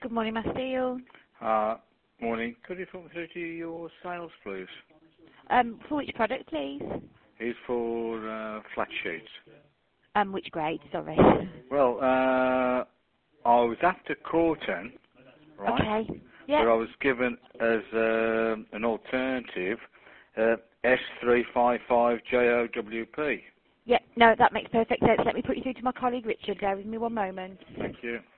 Good morning, Masteel. Morning. Could you put me through to your sales, please? For which product, please? It's for flat sheets. Which grade, sorry? Well, I was after Corten, right? Okay. Yeah. But I was given as an alternative S355JOWP. Yeah, no, that makes perfect sense. Let me put you through to my colleague Richard. Bear with me one moment. Thank you.